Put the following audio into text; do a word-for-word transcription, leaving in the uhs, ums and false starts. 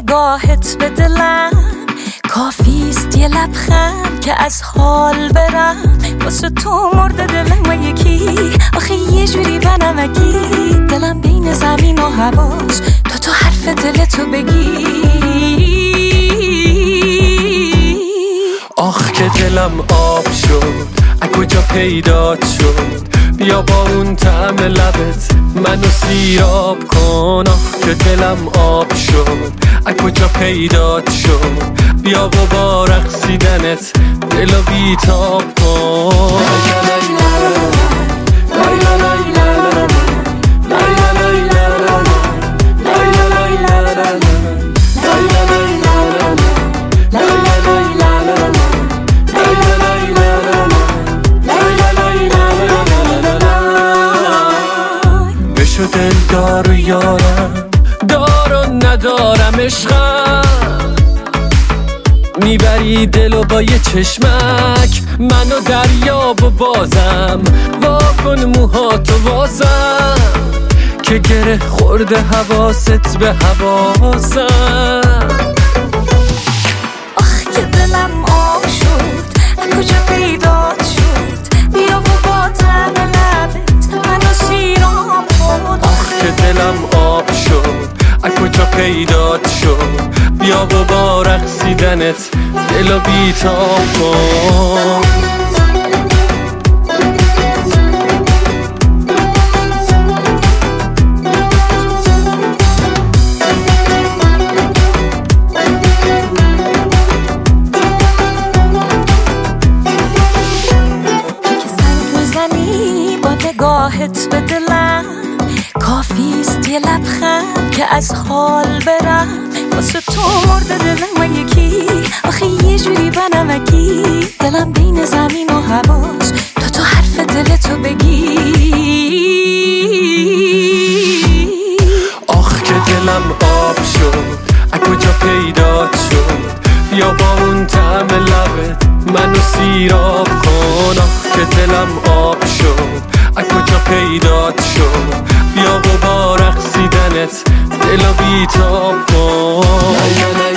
نگاهت به دلم کافیست یه لبخند که از حال برم. واسه تو مرده دلم و یکی آخه یه جوری بنمکی دلم بین زمین و هواست تا تو حرف دلتو بگی. آخ که دلم آب شد از کجا پیدات شد، بیا با اون طعم لبت منو سیراب کن. آخ که دلم آب شد از کجا پیدات شد، بیا و با رقصیدنت دلو بیتاب کن. بشو دلدار و یارم، دار و ندارم عشقم، میبری دلو با یه چشمک منو دریاب و بازم واکن موهاتو واسم که گره خورده حواست به حواسم. آخ که دلم آب شد از کجا پیدات شد، بیا و با طعم لبت منو سیراب کن. آخ که دلم آب شد از کجا پیدات شد، بیا و با رقصیدنت دلو بیتاب کن. نگاهت به دلم کافیست یه لبخند که از حال برم. واسه تو مرده دلم و یکی آخه یه جوری بنمکی دلم بین زمین و هواست تا تو حرف دلتو بگی. آخ که دلم آب شد از کجا پیدات شد، بیا با اون طعم لبت منو سیراب کن. آخ که دلم آب شد از کجا پیدات شد، بیا و با رقصیدنت دلو بیتاب کن.